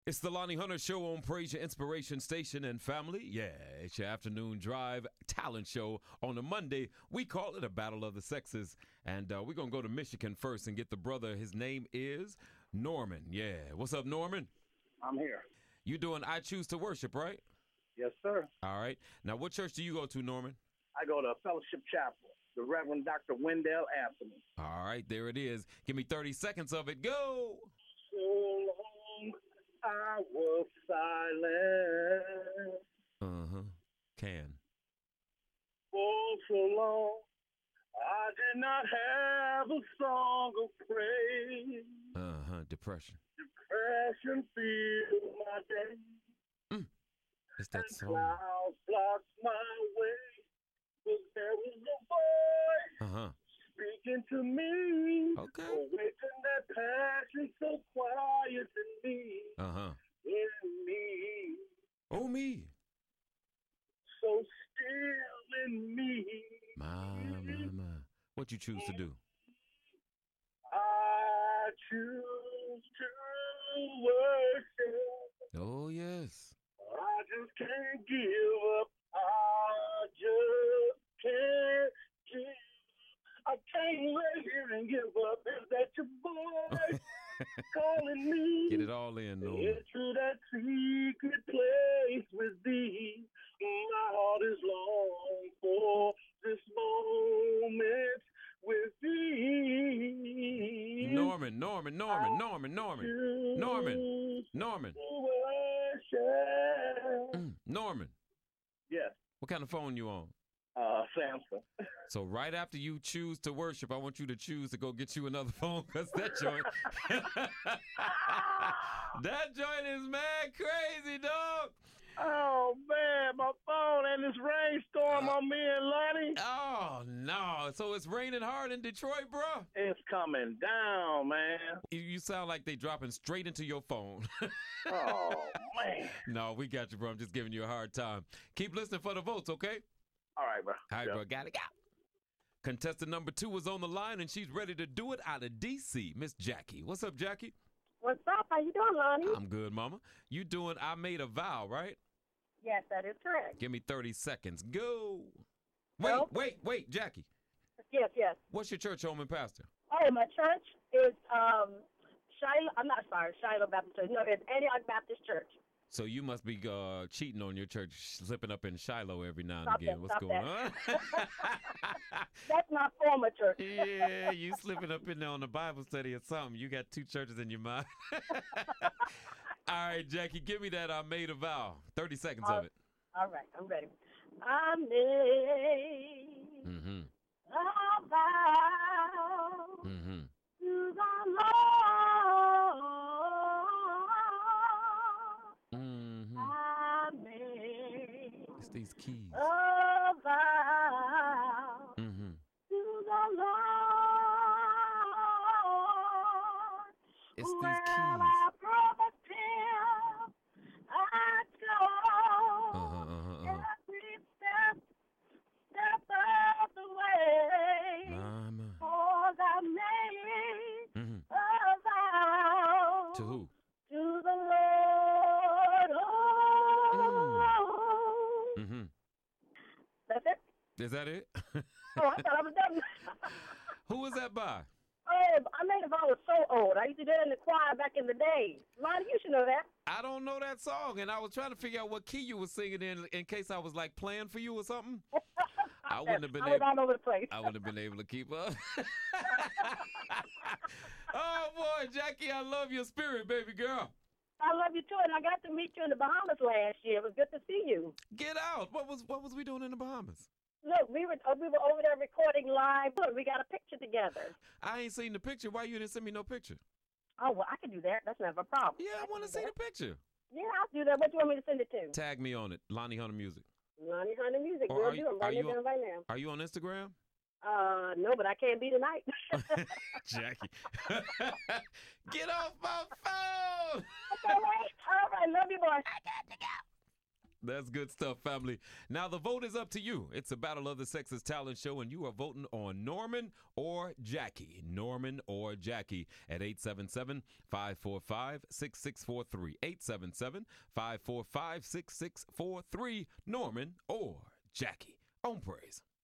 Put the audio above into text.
It's the Lonnie Hunter Show on Praise Your Inspiration Station and Family. Yeah, it's your afternoon drive talent show on a Monday. We call it a Battle of the Sexes. And we're going to go to Michigan first and get the brother. His name is Norman. Yeah. What's up, Norman? I'm here. You doing I Choose to Worship, right? Yes, sir. All right. Now, what church do you go to, Norman? I go to Fellowship Chapel, the Reverend Dr. Wendell Anthony. All right, there it is. Give me 30 seconds of it. Go. So long I was silent. Uh-huh. Can. For so long I did not have a song of praise. Uh-huh. Depression. Depression filled my day. It's that And song. clouds blocked my way. But there was a voice Uh-huh. speaking to me. Okay. Awaken that passion so quiet in me. Uh-huh. In me. Oh, me. So still in me. My. What you choose to do? I choose to worship. Oh, yes. I just can't give up. I just can't give up. I can't lay here and give up. Is that your voice calling me? Get it all in, Norman. Into that secret place with thee. My heart is long for this moment with thee. Norman. Norman. Yes. What kind of phone you on? Samsung. So right after you choose to worship, I want you to choose to go get you another phone because that joint, that joint is mad crazy, dog. Oh, man, my phone and this rainstorm on me and Lonnie. Oh, no. So it's raining hard in Detroit, bro? It's coming down, man. You sound like they dropping straight into your phone. Oh, man. No, we got you, bro. I'm just giving you a hard time. Keep listening for the votes, okay? All right, bro. All right, Yeah. bro. Got it. Contestant number 2 is on the line, and she's ready to do it out of D.C., Miss Jackie. What's up, Jackie? What's up? How you doing, Lonnie? I'm good, mama. You doing I Made a Vow, right? Yes, that is correct. Give me 30 seconds. Go. Nope. Wait, Jackie. Yes. What's your church home and pastor? Oh, my church is Shiloh Baptist Church. No, it's Antioch Baptist Church. So you must be cheating on your church, slipping up in Shiloh every now and Stop again. that, What's stop going on? That's my former church. Yeah, you slipping up in there on a Bible study or something. You got 2 churches in your mind. All right, Jackie, give me that I Made a Vow. 30 seconds of it. All right, I'm ready. I made Mm-hmm. a vow Mm-hmm. to the Lord. Mm-hmm. I made It's these keys. a vow Mm-hmm. to the Lord. It's these Well, keys. I promised him I'd go every step of the way. Mama. For I made Mm-hmm. a vow To who? to the Lord. Oh. Mm-hmm. That's it? Is that it? Oh, I thought I was done. Who was that by? Oh, I made a vow. I was so old. I used to do it in the choir back in the day. Lonnie, you should know that. I don't know that song, and I was trying to figure out what key you were singing in case I was like playing for you or something. I wouldn't have been I was able. all over the place. I wouldn't have been able to keep up. Oh boy, Jackie, I love your spirit, baby girl. I love you too, and I got to meet you in the Bahamas last year. It was good to see you. Get out! What was we doing in the Bahamas? Look, we were over there recording live. Look, we got a picture together. I ain't seen the picture. Why you didn't send me no picture? Oh, well, I can do that. That's never a problem. Yeah, I want to see the picture. Yeah, I'll do that. What do you want me to send it to? Tag me on it, Lonnie Hunter Music. Lonnie Hunter Music. Or We'll are do you- it. I'm are writing you it down right now. Are you on Instagram? No, but I can't be tonight. Jackie. Get off my phone! All right. Love you, boy. That's good stuff, family. Now, the vote is up to you. It's a Battle of the Sexes talent show, and you are voting on Norman or Jackie. Norman or Jackie at 877-545-6643. 877-545-6643. Norman or Jackie. On Praise.